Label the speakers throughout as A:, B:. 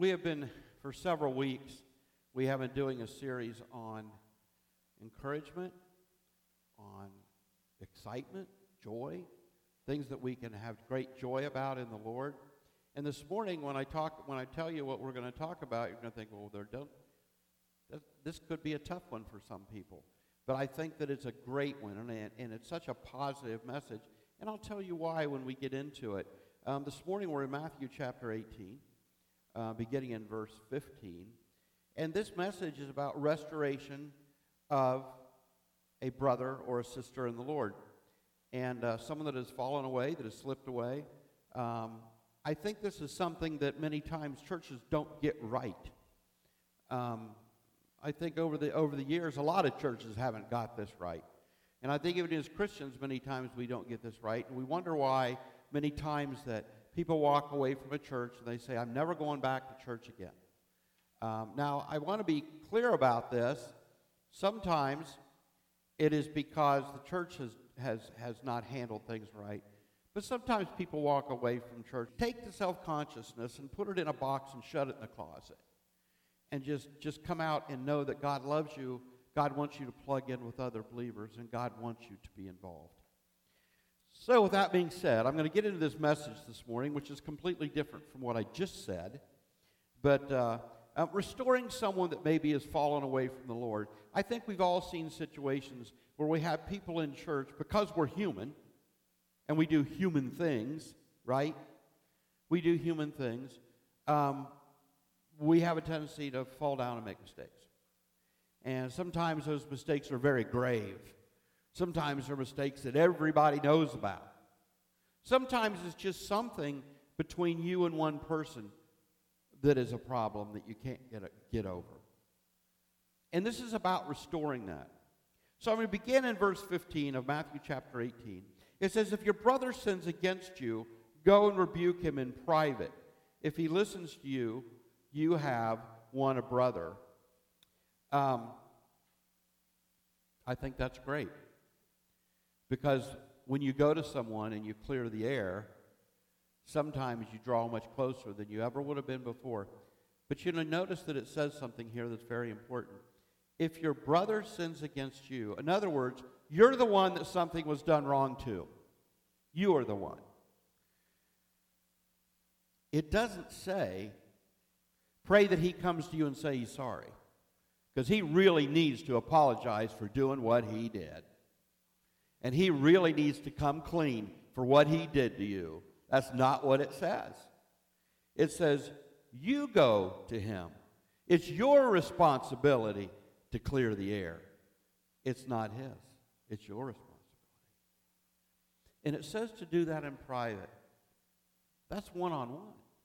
A: We have been, for several weeks, we have been doing a series on encouragement, on excitement, joy, things that we can have great joy about in the Lord. And this morning, when I tell you what we're going to talk about, you're going to think, well, this could be a tough one for some people. But I think that it's a great one, and it's such a positive message. And I'll tell you why when we get into it. This morning, we're in Matthew chapter 18. Beginning in verse 15. And this message is about restoration of a brother or a sister in the Lord. And someone that has fallen away, that has slipped away. I think this is something that many times churches don't get right. I think over the years, a lot of churches haven't got this right. And I think even as Christians, many times we don't get this right. And we wonder why many times that people walk away from a church and they say, I'm never going back to church again. Now, I want to be clear about this. Sometimes it is because the church has not handled things right. But sometimes people walk away from church. Take the self-consciousness and put it in a box and shut it in the closet. And just come out and know that God loves you. God wants you to plug in with other believers, and God wants you to be involved. So with that being said, I'm going to get into this message this morning, which is completely different from what I just said. But restoring someone that maybe has fallen away from the Lord. I think we've all seen situations where we have people in church, because we're human, and we do human things, right? We do human things. We have a tendency to fall down and make mistakes. And sometimes those mistakes are very grave. Sometimes they're mistakes that everybody knows about. Sometimes it's just something between you and one person that is a problem that you can't get over. And this is about restoring that. So I'm going to begin in verse 15 of Matthew chapter 18. It says, if your brother sins against you, go and rebuke him in private. If he listens to you, you have won a brother. I think that's great. Because when you go to someone and you clear the air, sometimes you draw much closer than you ever would have been before. But notice that it says something here that's very important. If your brother sins against you, in other words, you're the one that something was done wrong to. You are the one. It doesn't say, pray that he comes to you and say he's sorry. Because he really needs to apologize for doing what he did. And he really needs to come clean for what he did to you. That's not what it says. It says, you go to him. It's your responsibility to clear the air. It's not his. It's your responsibility. And it says to do that in private. That's one-on-one.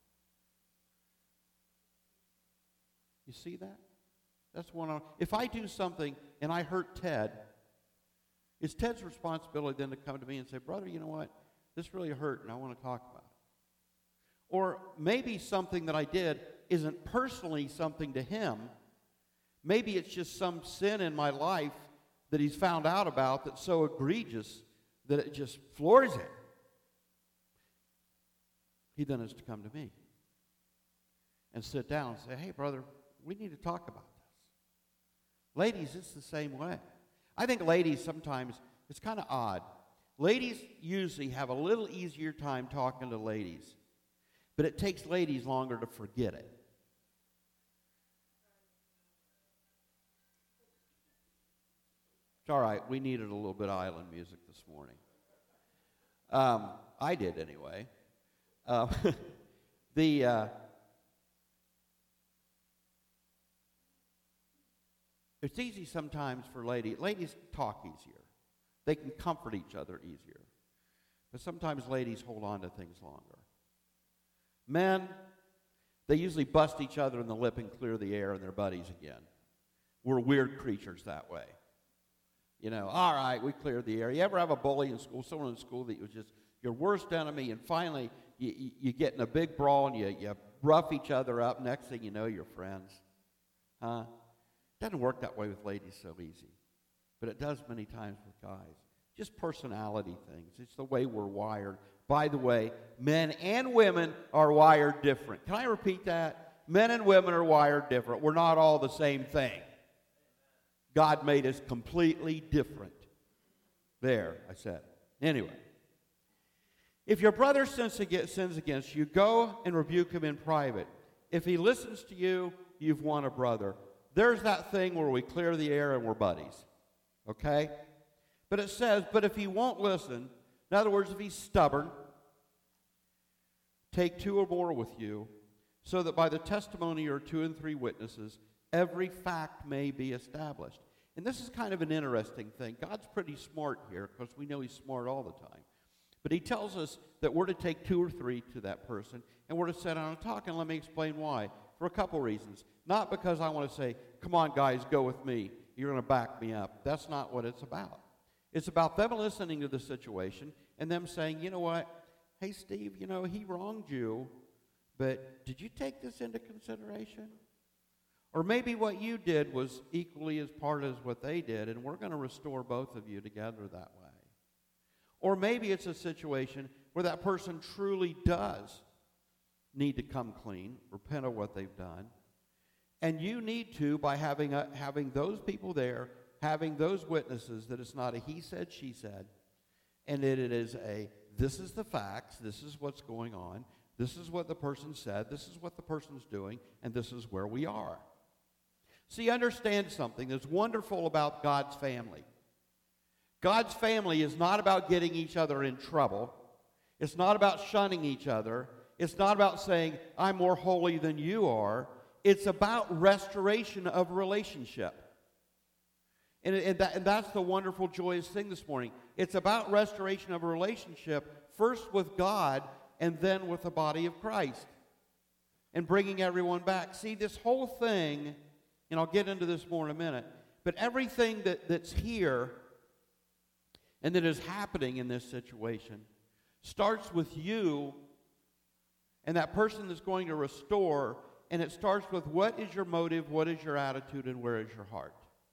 A: You see that? That's one-on-one. If I do something and I hurt Ted, it's Ted's responsibility then to come to me and say, brother, you know what? This really hurt and I want to talk about it. Or maybe something that I did isn't personally something to him. Maybe it's just some sin in my life that he's found out about that's so egregious that it just floors him. He then is to come to me and sit down and say, hey, brother, we need to talk about this. Ladies, it's the same way. I think ladies sometimes, it's kind of odd. Ladies usually have a little easier time talking to ladies, but it takes ladies longer to forget it. It's all right. We needed a little bit of island music this morning. I did anyway. It's easy sometimes for ladies talk easier. They can comfort each other easier. But sometimes ladies hold on to things longer. Men, they usually bust each other in the lip and clear the air and they're buddies again. We're weird creatures that way. All right, we cleared the air. You ever have a bully in school, someone in school that was just your worst enemy, and finally you get in a big brawl and you rough each other up. Next thing you know, you're friends. Huh? Doesn't work that way with ladies so easy. But it does many times with guys. Just personality things. It's the way we're wired. By the way, men and women are wired different. Can I repeat that? Men and women are wired different. We're not all the same thing. God made us completely different. There, I said. Anyway. If your brother sins against you, go and rebuke him in private. If he listens to you, you've won a brother. There's that thing where we clear the air and we're buddies. Okay? But it says, but if he won't listen, in other words, if he's stubborn, take 2 or more with you, so that by the testimony of 2 and 3 witnesses, every fact may be established. And this is kind of an interesting thing. God's pretty smart here, because we know he's smart all the time. But he tells us that we're to take 2 or 3 to that person, and we're to sit down and talk. And let me explain why. For a couple reasons. Not because I want to say, come on, guys, go with me. You're going to back me up. That's not what it's about. It's about them listening to the situation and them saying, you know what? Hey, Steve, you know, he wronged you, but did you take this into consideration? Or maybe what you did was equally as part as what they did, and we're going to restore both of you together that way. Or maybe it's a situation where that person truly does need to come clean, repent of what they've done, and you need to, by having those people there, having those witnesses, that it's not a he said, she said, and that it is a this is the facts, this is what's going on, this is what the person said, this is what the person's doing, and this is where we are. See, understand something that's wonderful about God's family. God's family is not about getting each other in trouble. It's not about shunning each other. It's not about saying, I'm more holy than you are. It's about restoration of relationship. And that's the wonderful, joyous thing this morning. It's about restoration of a relationship, first with God and then with the body of Christ. And bringing everyone back. See, this whole thing, and I'll get into this more in a minute, but everything that's here and that is happening in this situation starts with you and that person that's going to restore, and it starts with what is your motive, what is your attitude, and where is your heart.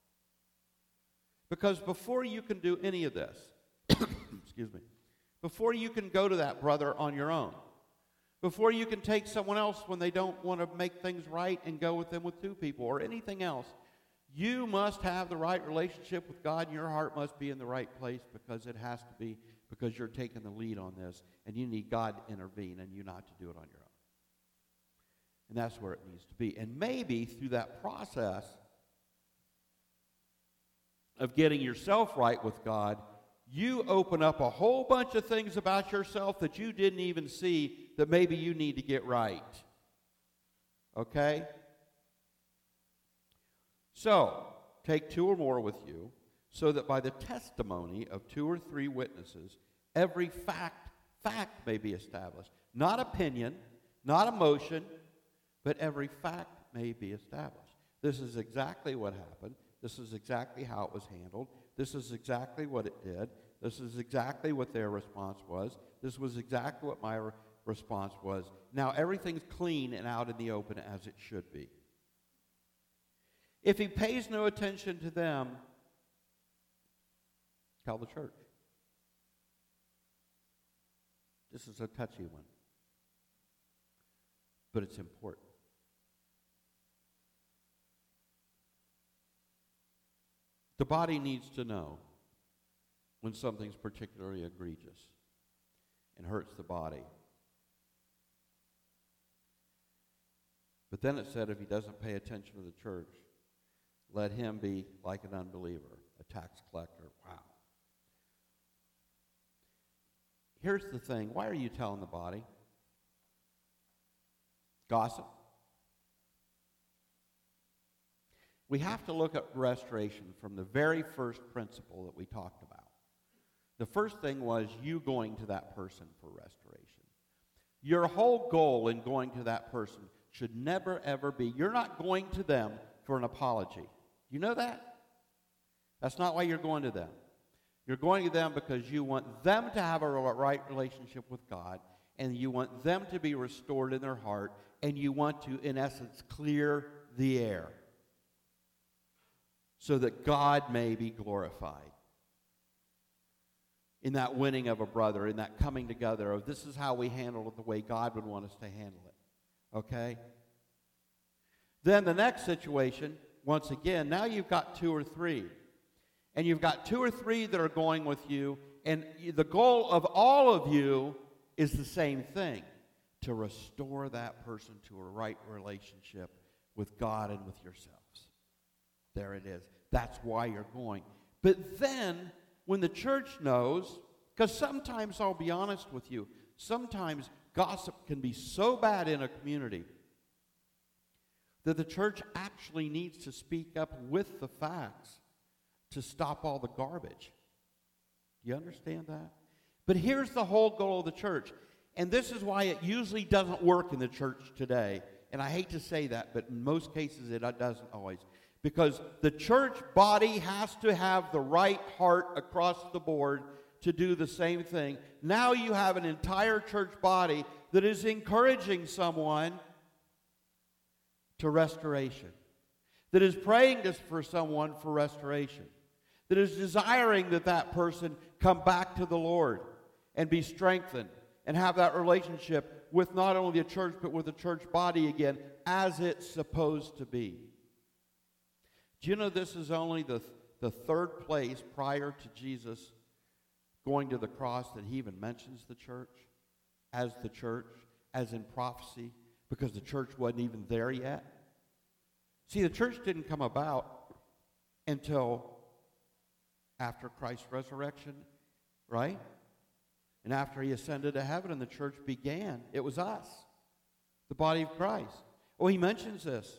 A: Because before you can do any of this, excuse me, before you can go to that brother on your own, before you can take someone else when they don't want to make things right and go with them with 2 people or anything else, you must have the right relationship with God, and your heart must be in the right place, because it has to be, because you're taking the lead on this, and you need God to intervene and you not to do it on your own. And that's where it needs to be. And maybe through that process of getting yourself right with God, you open up a whole bunch of things about yourself that you didn't even see that maybe you need to get right. Okay? So, take 2 or more with you, so that by the testimony of 2 or 3 witnesses, every fact may be established. Not opinion, not emotion, but every fact may be established. This is exactly what happened. This is exactly how it was handled. This is exactly what it did. This is exactly what their response was. This was exactly what my response was. Now everything's clean and out in the open as it should be. If he pays no attention to them, tell the church. This is a touchy one, but it's important. The body needs to know when something's particularly egregious and hurts the body. But then it said if he doesn't pay attention to the church, let him be like an unbeliever, a tax collector. Wow. Here's the thing. Why are you telling the body? Gossip. We have to look at restoration from the very first principle that we talked about. The first thing was you going to that person for restoration. Your whole goal in going to that person should never, ever be, you're not going to them for an apology. You know that? That's not why you're going to them. You're going to them because you want them to have a right relationship with God, and you want them to be restored in their heart, and you want to, in essence, clear the air so that God may be glorified in that winning of a brother, in that coming together of this is how we handle it the way God would want us to handle it. Okay? Then the next situation, once again, now you've got 2 or 3. And you've got 2 or 3 that are going with you, and the goal of all of you is the same thing, to restore that person to a right relationship with God and with yourselves. There it is. That's why you're going. But then, when the church knows, because sometimes, I'll be honest with you, sometimes gossip can be so bad in a community that the church actually needs to speak up with the facts to stop all the garbage. Do you understand that? But here's the whole goal of the church. And this is why it usually doesn't work in the church today. And I hate to say that, but in most cases it doesn't always. Because the church body has to have the right heart across the board to do the same thing. Now you have an entire church body that is encouraging someone to restoration, that is praying for someone for restoration, that is desiring that that person come back to the Lord and be strengthened and have that relationship with not only the church but with the church body again as it's supposed to be. Do you know this is only the third place prior to Jesus going to the cross that he even mentions the church, as in prophecy, because the church wasn't even there yet? See, the church didn't come about until after Christ's resurrection, right? And after he ascended to heaven and the church began, it was us, the body of Christ. Oh, he mentions this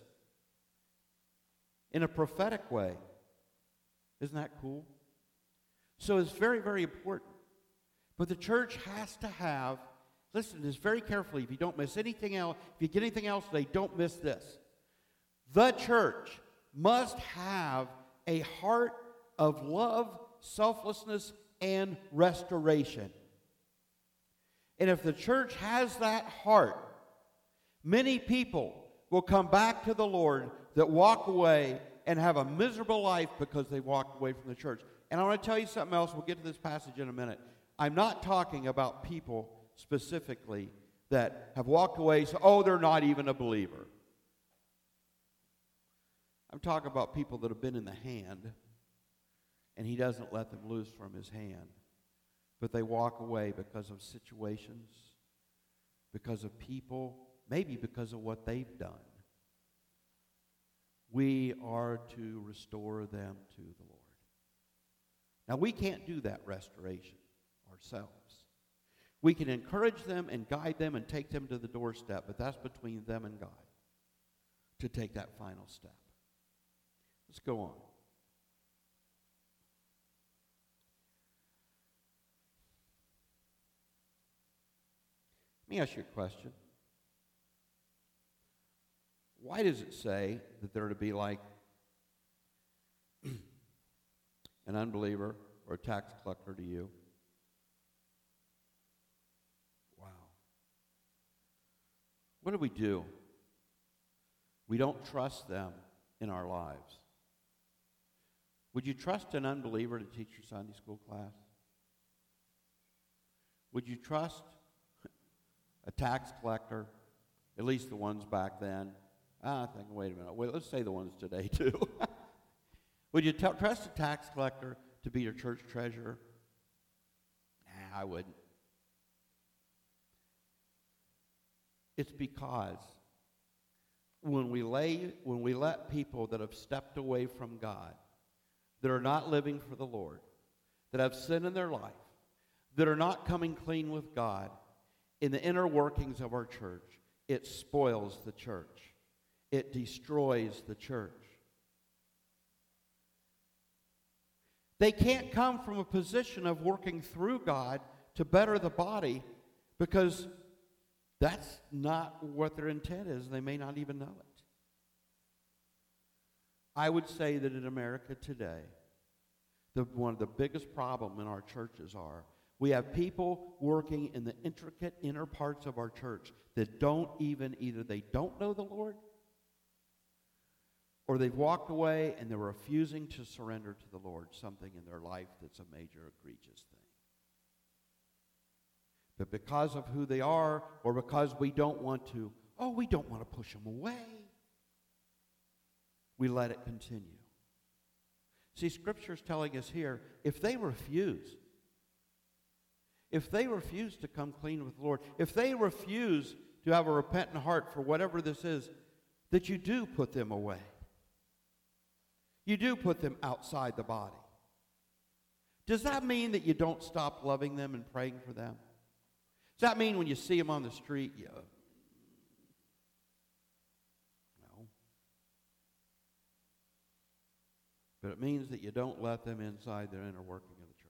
A: in a prophetic way. Isn't that cool? So it's very, very important. But the church has to have, listen to this very carefully, if you don't miss anything else, if you get anything else today, don't miss this. The church must have a heart of love, selflessness, and restoration. And if the church has that heart, many people will come back to the Lord that walk away and have a miserable life because they walked away from the church. And I want to tell you something else. We'll get to this passage in a minute. I'm not talking about people specifically that have walked away, so, oh, they're not even a believer. I'm talking about people that have been in the hand, and he doesn't let them loose from his hand. But they walk away because of situations, because of people, maybe because of what they've done. We are to restore them to the Lord. Now, we can't do that restoration ourselves. We can encourage them and guide them and take them to the doorstep, but that's between them and God to take that final step. Let's go on. Let me ask you a question. Why does it say that they're to be like an unbeliever or a tax collector to you? Wow. What do? We don't trust them in our lives. Would you trust an unbeliever to teach your Sunday school class? Would you trust a tax collector, at least the ones back then? Wait a minute. Let's say the ones today, too. Would you trust a tax collector to be your church treasurer? Nah, I wouldn't. It's because when we let people that have stepped away from God, that are not living for the Lord, that have sin in their life, that are not coming clean with God, in the inner workings of our church, it spoils the church. It destroys the church. They can't come from a position of working through God to better the body, because that's not what their intent is. They may not even know it. I would say that in America today, one of the biggest problems in our churches are we have people working in the intricate inner parts of our church that either they don't know the Lord, or they've walked away and they're refusing to surrender to the Lord something in their life that's a major egregious thing. But because of who they are, or because we don't want to push them away. we let it continue. See, Scripture's telling us here, if they refuse to come clean with the Lord, if they refuse to have a repentant heart for whatever this is, that you do put them away. You do put them outside the body. Does that mean that you don't stop loving them and praying for them? Does that mean when you see them on the street, you... No. But it means that you don't let them inside the inner working of the church.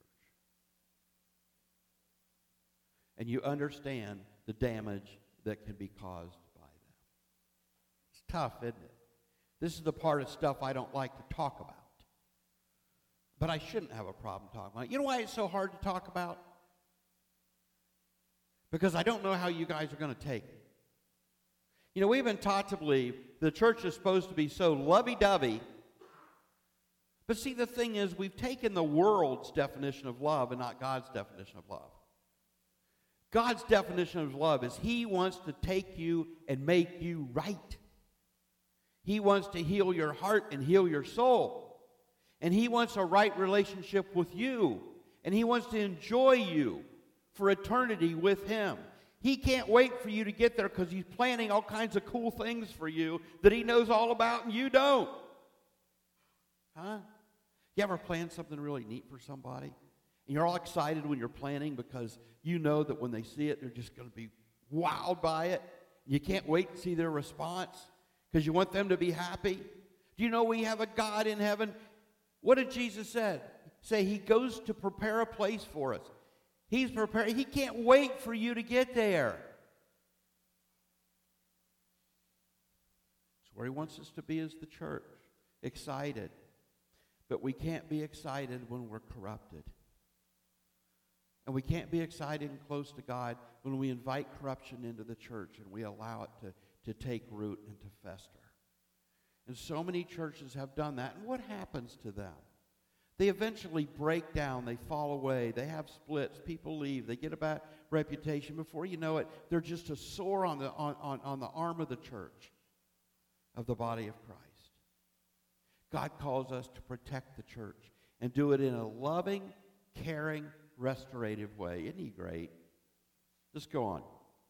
A: And you understand the damage that can be caused by them. It's tough, isn't it? This is the part of stuff I don't like to talk about. But I shouldn't have a problem talking about it. You know why it's so hard to talk about? Because I don't know how you guys are going to take it. You know, we've been taught to believe the church is supposed to be so lovey-dovey. But see, the thing is, we've taken the world's definition of love and not God's definition of love. God's definition of love is He wants to take you and make you right. He wants to heal your heart and heal your soul. And He wants a right relationship with you. And He wants to enjoy you for eternity with Him. He can't wait for you to get there because He's planning all kinds of cool things for you that He knows all about and you don't. Huh? You ever plan something really neat for somebody? And you're all excited when you're planning because you know that when they see it, they're just going to be wowed by it. You can't wait to see their response because you want them to be happy. Do you know we have a God in heaven? What did Jesus say? He goes to prepare a place for us. He's prepared. He can't wait for you to get there. It's where He wants us to be as the church, excited. But we can't be excited when we're corrupted. And we can't be excited and close to God when we invite corruption into the church and we allow it to take root and to fester. And so many churches have done that. And what happens to them? They eventually break down. They fall away. They have splits. People leave. They get a bad reputation. Before you know it, they're just a sore on the arm of the church, of the body of Christ. God calls us to protect the church and do it in a loving, caring, restorative way. Isn't He great? Let's go on.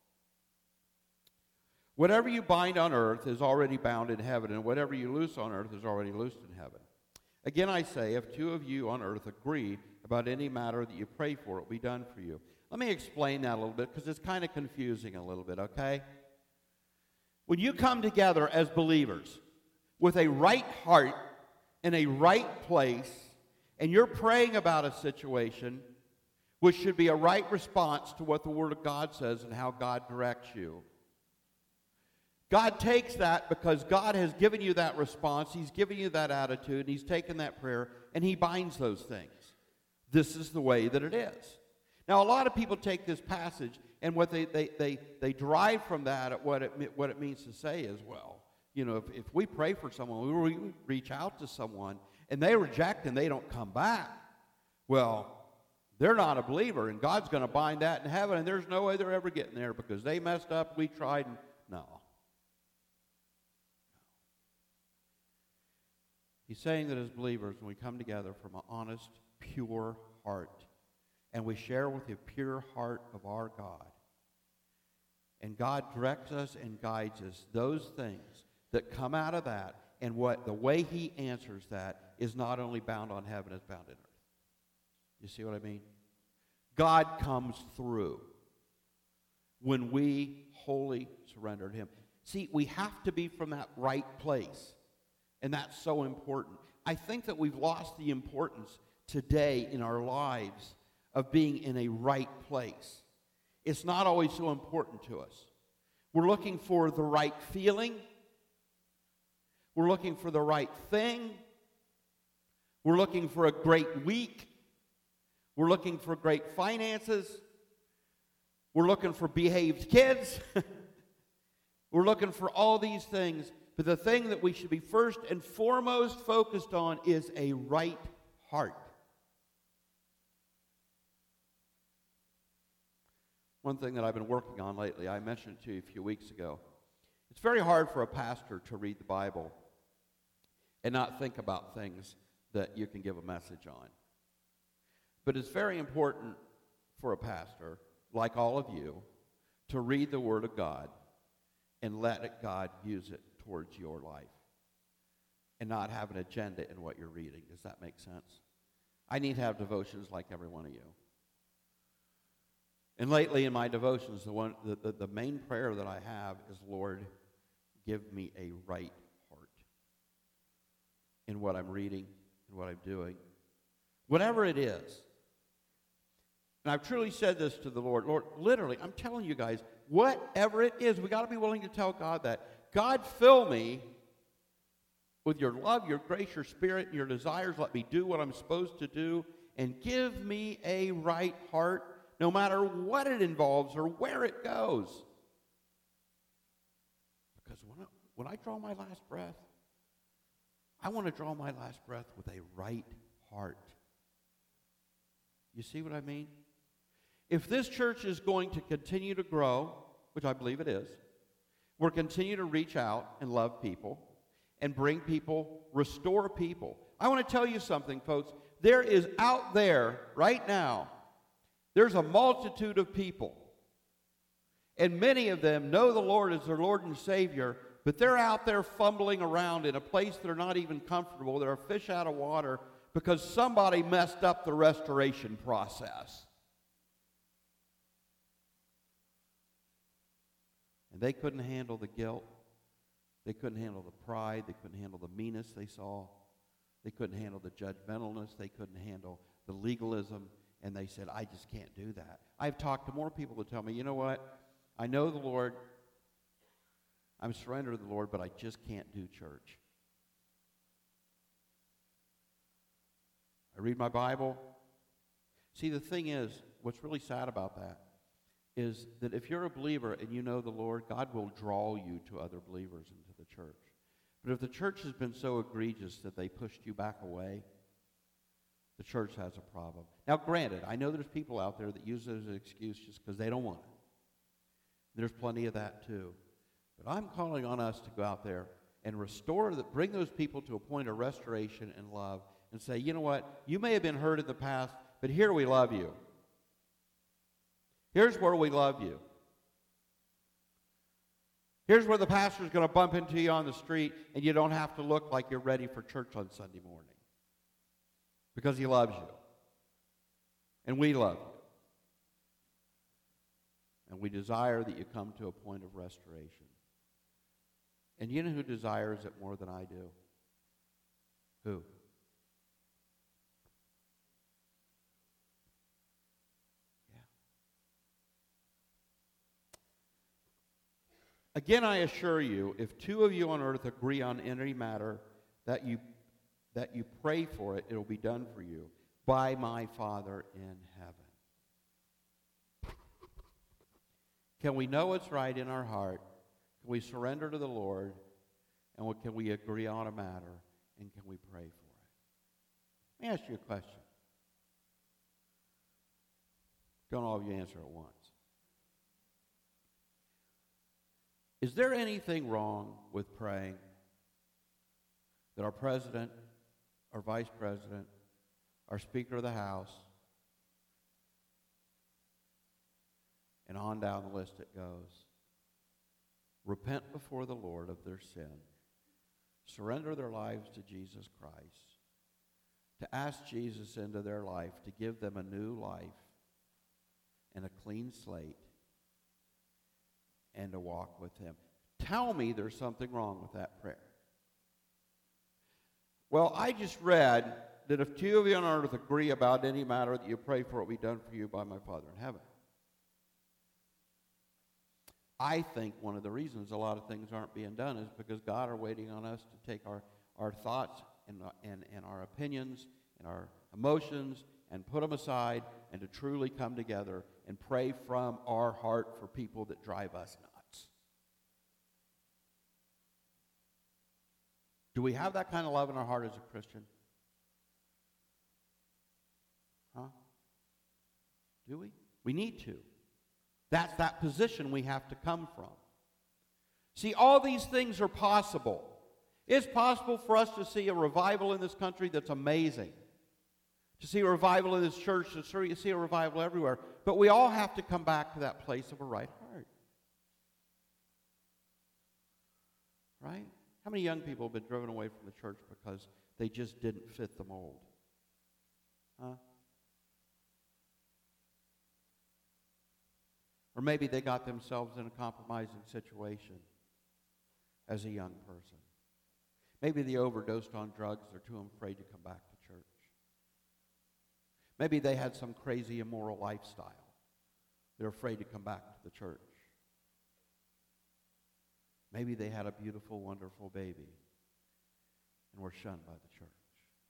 A: Whatever you bind on earth is already bound in heaven, and whatever you loose on earth is already loosed in heaven. Again, I say, if two of you on earth agree about any matter that you pray for, it will be done for you. Let me explain that a little bit because it's kind of confusing a little bit, okay? When you come together as believers with a right heart in a right place, and you're praying about a situation, which should be a right response to what the Word of God says and how God directs you. God takes that because God has given you that response, He's given you that attitude, and He's taken that prayer, and He binds those things. This is the way that it is. Now, a lot of people take this passage, and what they derive from that at what it means to say as well. You know, if we pray for someone, we reach out to someone, and they reject and they don't come back, well, they're not a believer, and God's going to bind that in heaven, and there's no way they're ever getting there because they messed up, we tried, and no. He's saying that as believers, when we come together from an honest, pure heart, and we share with the pure heart of our God, and God directs us and guides us, those things that come out of that, and the way He answers that is not only bound on heaven, it's bound in earth. You see what I mean? God comes through when we wholly surrender to Him. See, we have to be from that right place, and that's so important. I think that we've lost the importance today in our lives of being in a right place. It's not always so important to us. We're looking for the right feeling. We're looking for the right thing. We're looking for a great week. We're looking for great finances. We're looking for behaved kids. We're looking for all these things. But the thing that we should be first and foremost focused on is a right heart. One thing that I've been working on lately, I mentioned it to you a few weeks ago. It's very hard for a pastor to read the Bible and not think about things that you can give a message on. But it's very important for a pastor, like all of you, to read the Word of God and let God use it towards your life and not have an agenda in what you're reading. Does that make sense? I need to have devotions like every one of you. And lately in my devotions, the main prayer that I have is, Lord, give me a right heart in what I'm reading and what I'm doing. Whatever it is. And I've truly said this to the Lord. Lord, literally, I'm telling you guys, whatever it is, we got to be willing to tell God that. God, fill me with your love, your grace, your spirit, your desires. Let me do what I'm supposed to do. And give me a right heart, no matter what it involves or where it goes. Because when I draw my last breath, I want to draw my last breath with a right heart. You see what I mean? If this church is going to continue to grow, which I believe it is, we'll continue to reach out and love people and bring people, restore people. I want to tell you something, folks. There is out there right now, there's a multitude of people, and many of them know the Lord as their Lord and Savior, but they're out there fumbling around in a place they're not even comfortable. They're a fish out of water because somebody messed up the restoration process. And they couldn't handle the guilt. They couldn't handle the pride. They couldn't handle the meanness they saw. They couldn't handle the judgmentalness. They couldn't handle the legalism. And they said, I just can't do that. I've talked to more people that tell me, you know what? I know the Lord. I'm surrendered to the Lord, but I just can't do church. I read my Bible. See, the thing is, what's really sad about that is that if you're a believer and you know the Lord, God will draw you to other believers into the church. But if the church has been so egregious that they pushed you back away, the church has a problem. Now, granted, I know there's people out there that use it as an excuse just because they don't want it. There's plenty of that too. But I'm calling on us to go out there and bring those people to a point of restoration and love and say, you know what, you may have been hurt in the past, but here we love you. Here's where we love you. Here's where the pastor's going to bump into you on the street and you don't have to look like you're ready for church on Sunday morning. Because he loves you. And we love you. And we desire that you come to a point of restoration. And you know who desires it more than I do? Who? Again, I assure you, if two of you on earth agree on any matter that you pray for it, it will be done for you by my Father in heaven. Can we know what's right in our heart? Can we surrender to the Lord? And can we agree on a matter? And can we pray for it? Let me ask you a question. Don't all of you answer at once. Is there anything wrong with praying that our president, our vice president, our Speaker of the House, and on down the list it goes, repent before the Lord of their sin, surrender their lives to Jesus Christ, to ask Jesus into their life to give them a new life and a clean slate, and to walk with him? Tell me there's something wrong with that prayer. Well, I just read that if two of you on earth agree about any matter that you pray for, it will be done for you by my Father in heaven. I think one of the reasons a lot of things aren't being done is because God are waiting on us to take our thoughts and our opinions and our emotions and put them aside and to truly come together and pray from our heart for people that drive us nuts. Do we have that kind of love in our heart as a Christian? Huh? Do we? We need to. That's that position we have to come from. See, all these things are possible. It's possible for us to see a revival in this country that's amazing. To see a revival in this church, to see a revival everywhere. But we all have to come back to that place of a right heart. Right? How many young people have been driven away from the church because they just didn't fit the mold? Huh? Or maybe they got themselves in a compromising situation as a young person. Maybe they overdosed on drugs. They're too afraid to come back to church. Maybe they had some crazy immoral lifestyle. They're afraid to come back to the church. Maybe they had a beautiful, wonderful baby and were shunned by the church.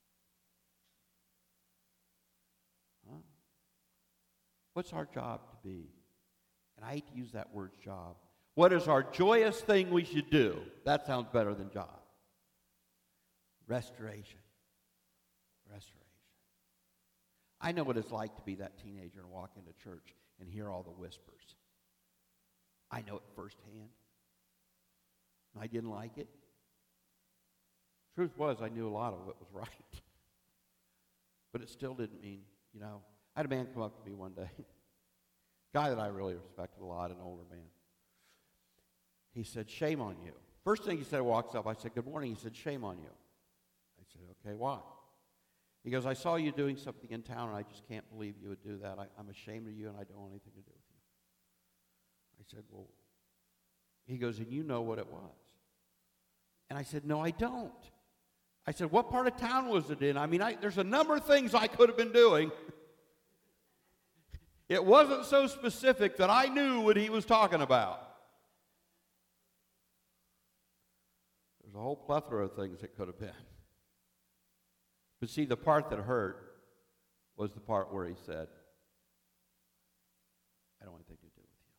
A: Huh? What's our job to be? And I hate to use that word job. What is our joyous thing we should do? That sounds better than job. Restoration. Restoration. I know what it's like to be that teenager and walk into church and hear all the whispers. I know it firsthand. I didn't like it. Truth was, I knew a lot of it was right. But it still didn't mean, I had a man come up to me one day. Guy that I really respected a lot, an older man. He said, "Shame on you." First thing he said, walks up, I said, "Good morning." He said, "Shame on you." I said, "Okay, why?" He goes, "I saw you doing something in town, and I just can't believe you would do that. I'm ashamed of you, and I don't want anything to do with you." I said, "Well," he goes, "and you know what it was?" And I said, "No, I don't." I said, "What part of town was it in? I mean, there's a number of things I could have been doing." It wasn't so specific that I knew what he was talking about. There's a whole plethora of things it could have been. But see, the part that hurt was the part where he said, "I don't want anything to do with you."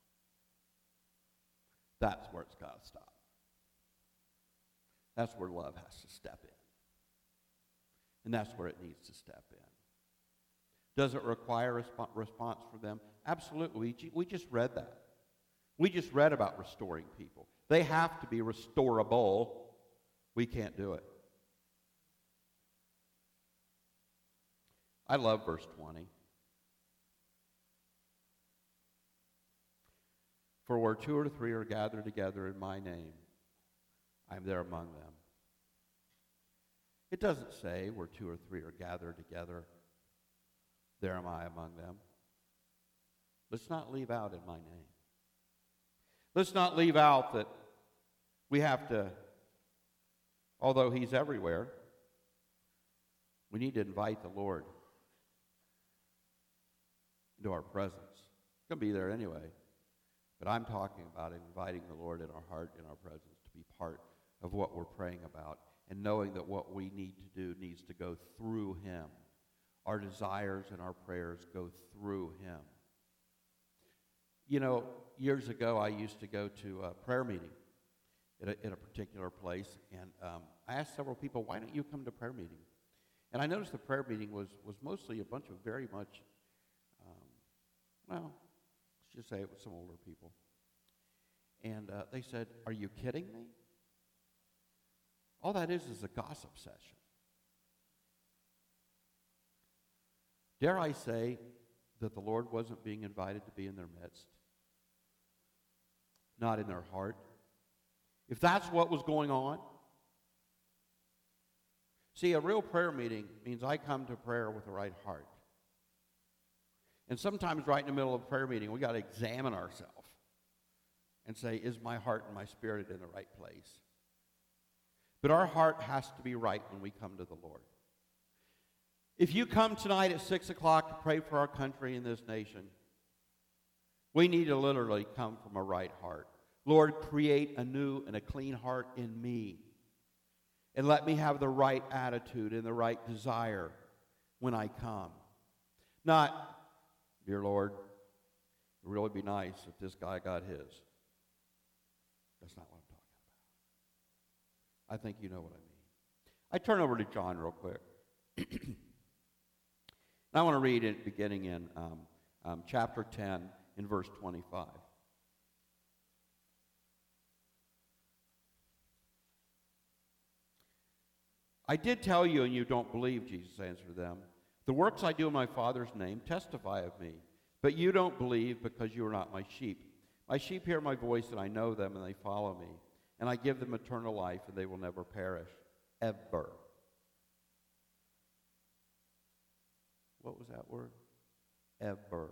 A: That's where it's got to stop. That's where love has to step in. And that's where it needs to step in. Does it require a response from them? Absolutely. We just read that. We just read about restoring people. They have to be restorable. We can't do it. I love verse 20. "For where 2 or 3 are gathered together in my name, I am there among them." It doesn't say where 2 or 3 are gathered together, there am I among them. Let's not leave out "in my name." Let's not leave out that we have to, although he's everywhere, we need to invite the Lord into our presence. He's going to be there anyway. But I'm talking about inviting the Lord in our heart, in our presence, to be part of what we're praying about, and knowing that what we need to do needs to go through him. Our desires and our prayers go through him. Years ago I used to go to a prayer meeting at a particular place, and I asked several people, "Why don't you come to prayer meeting?" And I noticed the prayer meeting was mostly a bunch of very much, let's just say it was some older people. And they said, "Are you kidding me? All that is a gossip session." Dare I say that the Lord wasn't being invited to be in their midst? Not in their heart? If that's what was going on? See, a real prayer meeting means I come to prayer with the right heart. And sometimes right in the middle of a prayer meeting, we got to examine ourselves and say, is my heart and my spirit in the right place? But our heart has to be right when we come to the Lord. If you come tonight at 6 o'clock to pray for our country and this nation, we need to literally come from a right heart. Lord, create a new and a clean heart in me. And let me have the right attitude and the right desire when I come. Not, "Dear Lord, it would really be nice if this guy got his." That's not what I'm talking about. I think you know what I mean. I turn over to John real quick. I want to read it beginning in chapter 10 in verse 25. I did tell you, and you don't believe, Jesus answered them. The works I do in my Father's name testify of me, but you don't believe because you are not my sheep. My sheep hear my voice, and I know them, and they follow me. And I give them eternal life, and they will never perish, ever. What was that word? Ever.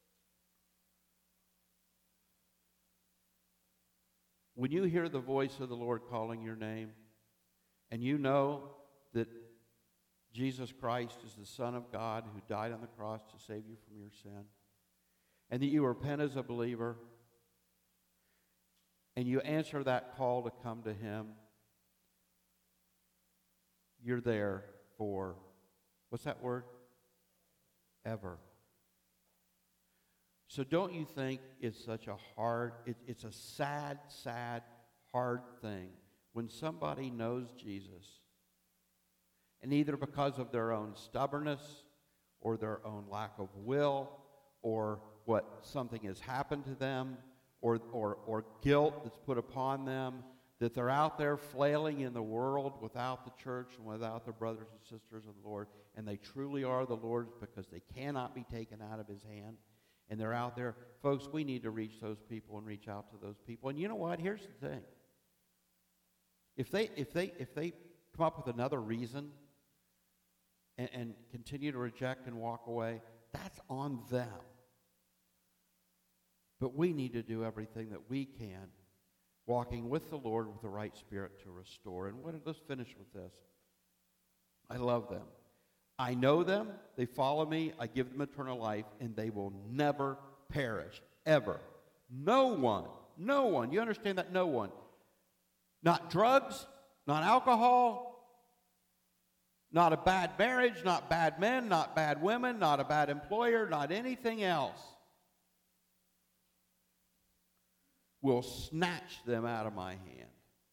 A: When you hear the voice of the Lord calling your name, and you know that Jesus Christ is the Son of God who died on the cross to save you from your sin, and that you repent as a believer, and you answer that call to come to Him, you're there for, what's that word? Ever. So don't you think it's such a hard, it's a sad, hard thing when somebody knows Jesus, and either because of their own stubbornness or their own lack of will or what something has happened to them or guilt that's put upon them, that they're out there flailing in the world without the church and without their brothers and sisters of the Lord, and they truly are the Lord's because they cannot be taken out of His hand, and they're out there. Folks, we need to reach those people and reach out to those people. And you know what? Here's the thing. If they come up with another reason and continue to reject and walk away, that's on them. But we need to do everything that we can, walking with the Lord with the right spirit to restore. And let's finish with this. I love them. I know them. They follow me. I give them eternal life, and they will never perish, ever. No one. You understand that? No one. Not drugs, not alcohol, not a bad marriage, not bad men, not bad women, not a bad employer, not anything else will snatch them out of my hand.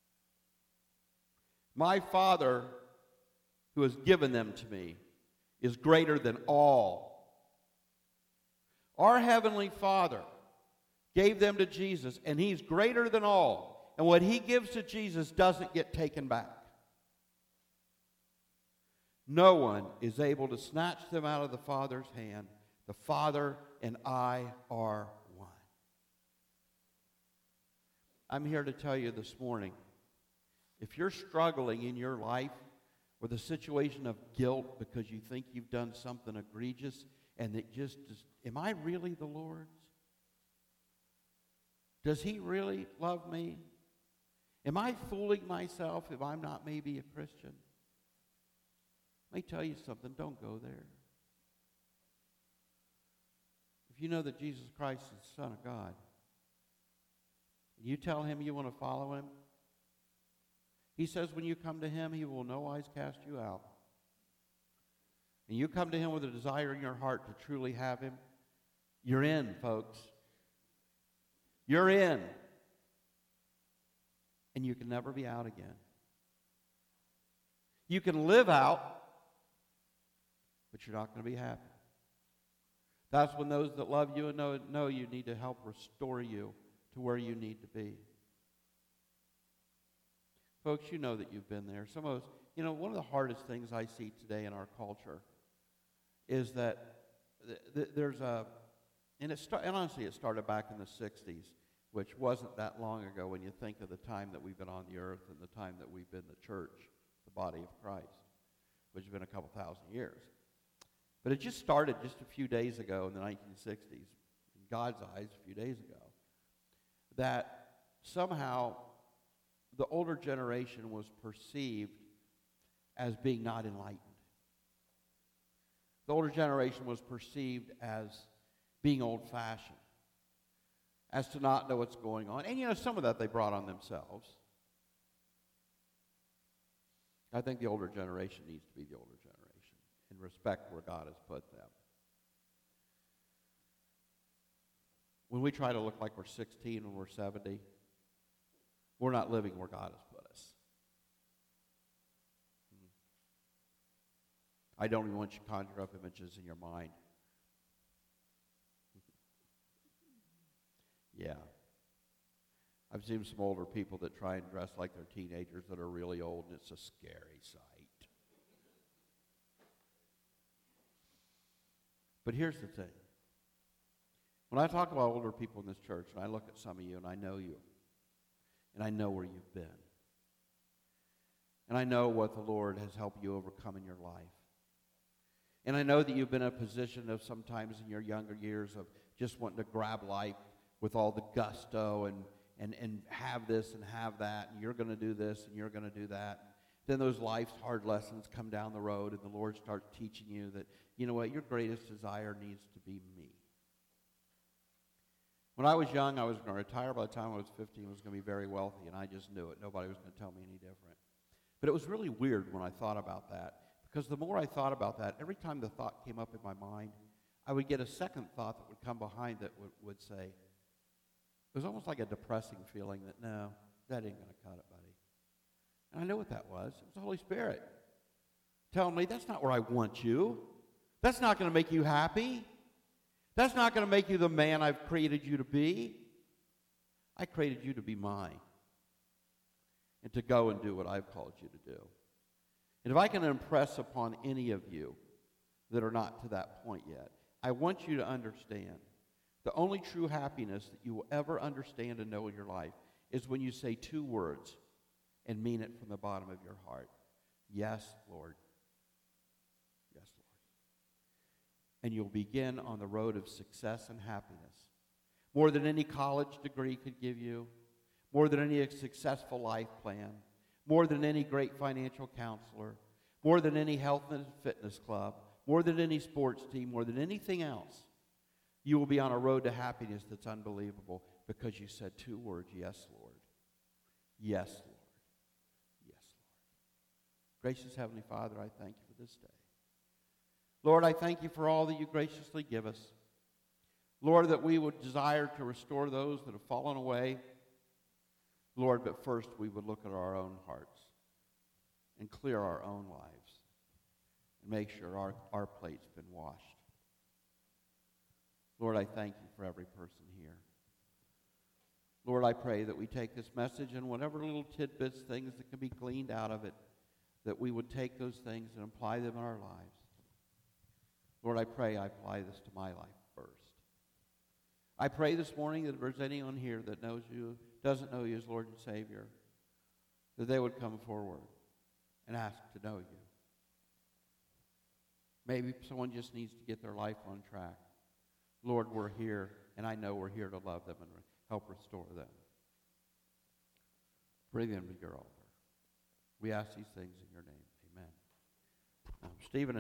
A: My Father, who has given them to me, is greater than all. Our Heavenly Father gave them to Jesus, and He's greater than all. And what He gives to Jesus doesn't get taken back. No one is able to snatch them out of the Father's hand. The Father and I are one. I'm here to tell you this morning, if you're struggling in your life with a situation of guilt because you think you've done something egregious and it just is, am I really the Lord's? Does He really love me? Am I fooling myself if I'm not maybe a Christian? Let me tell you something, don't go there. If you know that Jesus Christ is the Son of God, and you tell Him you want to follow Him, He says when you come to Him, He will no wise cast you out. And you come to Him with a desire in your heart to truly have Him, you're in, folks. You're in. And you can never be out again. You can live out, but you're not going to be happy. That's when those that love you and know you need to help restore you to where you need to be. Folks, you know that you've been there. Some of us, one of the hardest things I see today in our culture is that there's a, and honestly it started back in the 60s, which wasn't that long ago when you think of the time that we've been on the earth and the time that we've been the church, the body of Christ, which has been a couple thousand years. But it just started just a few days ago in the 1960s, in God's eyes, a few days ago, that somehow the older generation was perceived as being not enlightened. The older generation was perceived as being old-fashioned, as to not know what's going on. And, some of that they brought on themselves. I think the older generation needs to be the older generation and respect where God has put them. When we try to look like we're 16 when we're 70, we're not living where God has put us. I don't even want you to conjure up images in your mind. Yeah. I've seen some older people that try and dress like they're teenagers that are really old, and it's a scary sight. But here's the thing. When I talk about older people in this church, and I look at some of you, and I know you, and I know where you've been, and I know what the Lord has helped you overcome in your life, and I know that you've been in a position of sometimes in your younger years of just wanting to grab life with all the gusto and have this and have that, and you're going to do this and you're going to do that. Then those life's hard lessons come down the road, and the Lord starts teaching you that, you know what, your greatest desire needs to be me. When I was young, I was going to retire. By the time I was 15, I was going to be very wealthy, and I just knew it. Nobody was going to tell me any different. But it was really weird when I thought about that, because the more I thought about that, every time the thought came up in my mind, I would get a second thought that would come behind that would say, it was almost like a depressing feeling that, no, that ain't going to cut it, buddy. And I knew what that was. It was the Holy Spirit telling me, that's not where I want you. That's not going to make you happy. That's not going to make you the man I've created you to be. I created you to be mine and to go and do what I've called you to do. And if I can impress upon any of you that are not to that point yet, I want you to understand the only true happiness that you will ever understand and know in your life is when you say two words and mean it from the bottom of your heart. Yes, Lord. Yes, Lord. And you'll begin on the road of success and happiness. More than any college degree could give you, more than any successful life plan, more than any great financial counselor, more than any health and fitness club, more than any sports team, more than anything else. You will be on a road to happiness that's unbelievable because you said two words, yes, Lord. Yes, Lord. Yes, Lord. Gracious Heavenly Father, I thank you for this day. Lord, I thank you for all that you graciously give us. Lord, that we would desire to restore those that have fallen away. Lord, but first we would look at our own hearts and clear our own lives and make sure our plate's been washed. Lord, I thank you for every person here. Lord, I pray that we take this message and whatever little tidbits, things that can be gleaned out of it, that we would take those things and apply them in our lives. Lord, I pray I apply this to my life first. I pray this morning that if there's anyone here that knows you, doesn't know you as Lord and Savior, that they would come forward and ask to know you. Maybe someone just needs to get their life on track. Lord, we're here, and I know we're here to love them and help restore them. Bring them to your altar. We ask these things in your name. Amen. Stephen and